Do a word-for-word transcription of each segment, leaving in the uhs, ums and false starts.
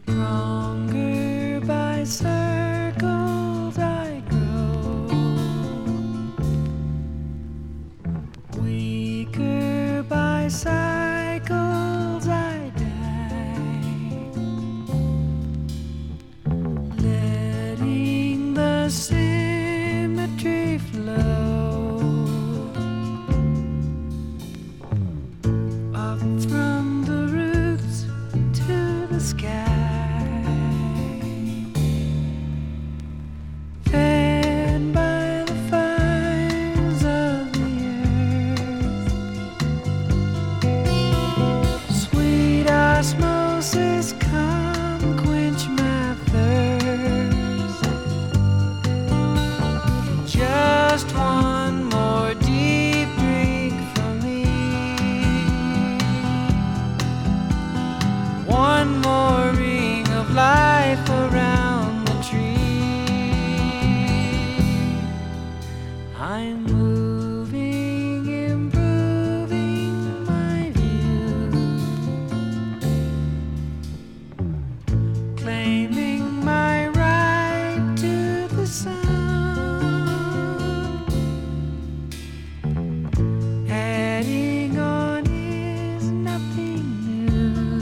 Stronger by circles I grow, weaker by cycles I die, letting the symmetry flow up from the roots to the sky. Osmosis, come quench my thirst. Just one more deep drink for me. One more ring of life around the tree. I'm moving, improving my view, claiming my right to the sun. Adding on is nothing new.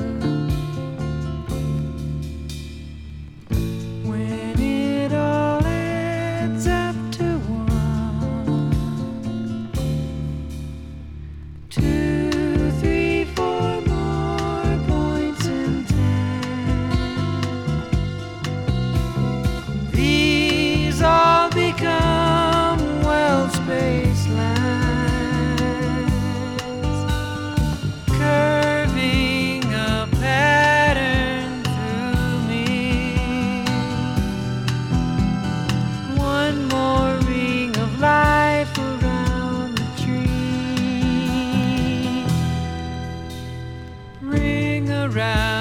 When it all adds up to one, two, three, four more points in time. These all become well-spaced lines, curving a pattern through me. One more ring of life around the tree. Ring around